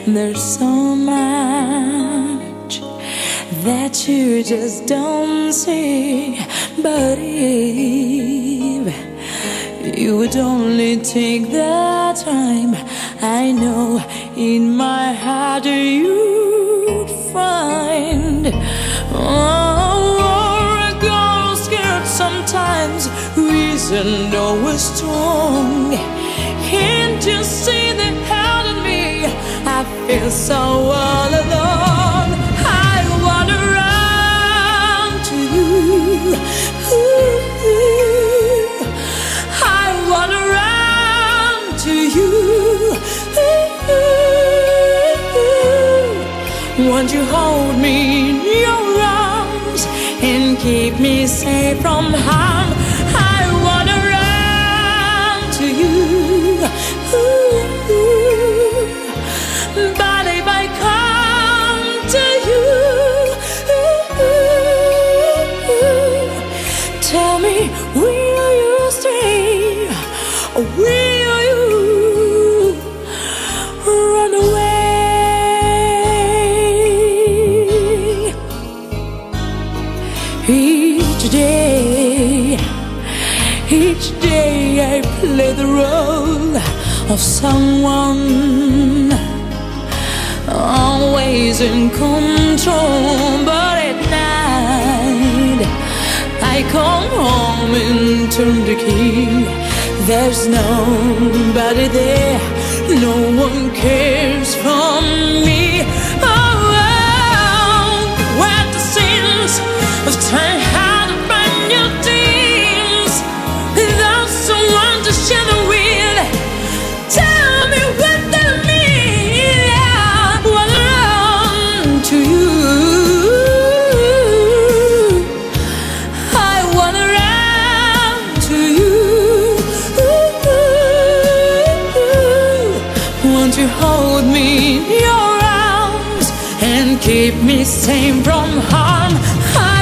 There's so much that you just don't see. But if you would only take the time, I know in my heart you'd find. Oh, a girl scared sometimes, reason always strong. Can't you see the hurt in me? I feel so all alone. I wanna run to you. Ooh, I wanna run to you. Ooh, won't you hold me in your arms and keep me safe from harm? I wanna run to you. But if I come to you, tell me, will you stay or will you run away? Each day I play the role of someone always in control, but at night I come home and turn the key. There's nobody there, no one cares for me. Oh, where the sins of time how to find your dreams without someone to share the wheel. Tell me what that means. I wanna run to you. I wanna run to you. Won't you hold me in your arms and keep me safe from harm?